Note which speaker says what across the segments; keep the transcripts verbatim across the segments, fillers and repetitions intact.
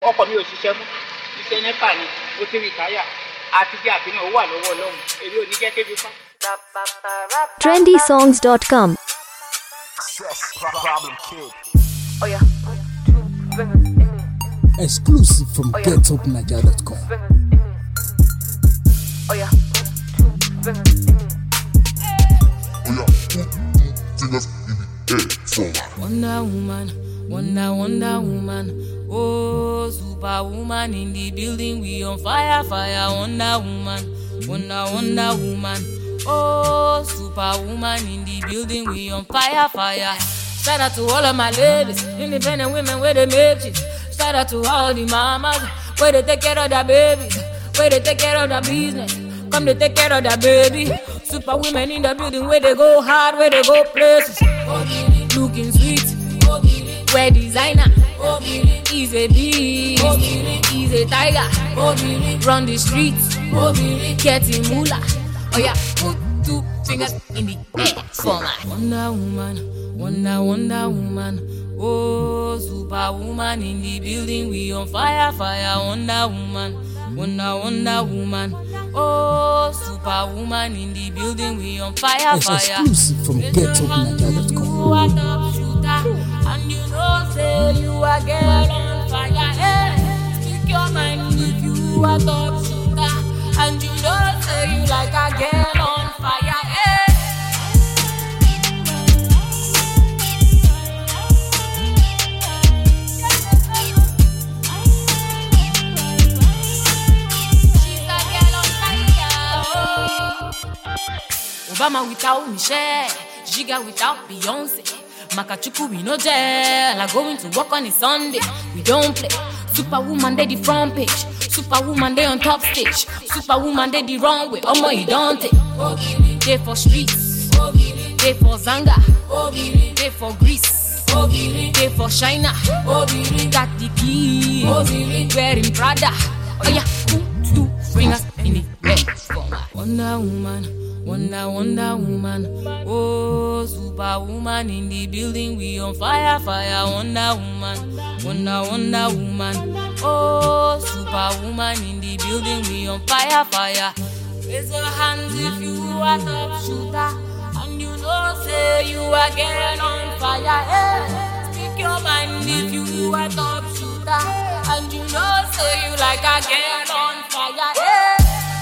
Speaker 1: ọkọ mi ò ṣiṣẹ́ mọ́ iṣẹ́ nẹ́pà ni ó ti rìtáyà àti jẹ́ àfihàn owó àlọ́wọ́ ọlọ́run èmi ò ní jẹ́ kébi pa.
Speaker 2: trendy songs dot com.
Speaker 3: Oh yeah.
Speaker 4: Exclusive from
Speaker 3: Oh, yeah.
Speaker 4: get up naija dot com.
Speaker 3: Oh yeah.
Speaker 5: Wonder Woman, Wonder, Wonder Woman. Oh, Superwoman in the building, we on fire, fire. Wonder Woman, Wonder, Wonder Woman. Oh, Superwoman in the building, we on fire, fire. Shout out to all of my ladies, independent women where they make it. Shout out to all the mamas where they take care of their babies, where they take care of their business. Come they take care of their baby. Super women in the building where they go hard, where they go places. Looking sweet, wear designer. He's a beast, he's a tiger. Run the streets, getting moolah. Oh yeah, put two fingers in the air for my Wonder Woman, Wonder, Wonder Woman. Oh, Superwoman in the building, we on fire, fire. Wonder Woman, Wonder, Wonder Woman. Oh, Superwoman in the building, we on fire,
Speaker 4: It's
Speaker 5: fire.
Speaker 4: exclusive from get up naija dot com.
Speaker 5: You are top shooter, and you know say you are girl on fire. Hey, speak your mind if you are top shooter, and you know say you like a girl on fire. Hey. She's a girl on fire. Oh. Obama without Michelle, Giga without Beyonce, Makachuku we no jail. I going to work on a Sunday. We don't play. Superwoman they the front page. Superwoman they on top stage. Superwoman they the wrong way. Omo you don't take. They for streets. They for Zanga. They for Greece. They for China. Got the key. Wearing Prada. Oh yeah, put two fingers in the air for my Wonder Woman. Wonder, Wonder Woman. Oh, Superwoman in the building, we on fire, fire. Wonder Woman, Wonder, Wonder Woman. Oh, Superwoman in the building, we on fire, fire. Raise your hands if you are top shooter, and you know say you are girl on fire. Hey, speak your mind if you are top shooter, and you know say you like a girl on fire. Hey.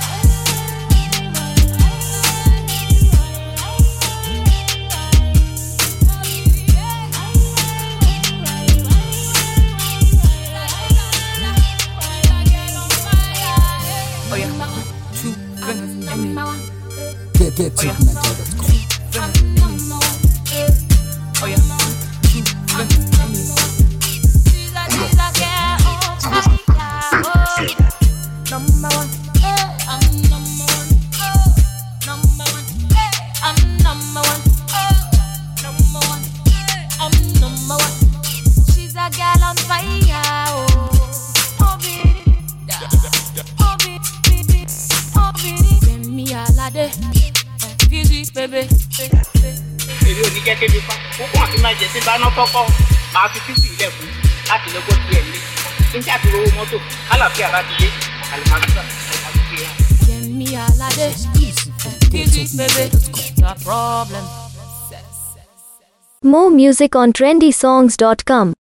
Speaker 5: Oh yeah, two fingers in it.
Speaker 4: Get get up naija dot com.
Speaker 5: Oh yeah, two fingers in it. She's a, she's a girl on fire. Oh, number one, hey, I'm number one. Oh, number one, hey, I'm number one. Oh, number one, hey, I'm number one. She's a girl on fire. Oh, oh baby, oh baby. Send me a lade, physics baby.
Speaker 1: èmi ò ní jẹ́ kébi pa púpọ̀ àti máa jẹ sí bá náà kọ́kọ́ máa fi fífi ilẹ̀ fún láti lọ́gbọ́ sí ẹ̀ lé níjà tó rówó mọ́tò kálàfíà bá ti dé àlùmọ́tò àti ìyá.
Speaker 5: Send me a lade, physics baby. No problem.
Speaker 2: More music on trendy songs dot com.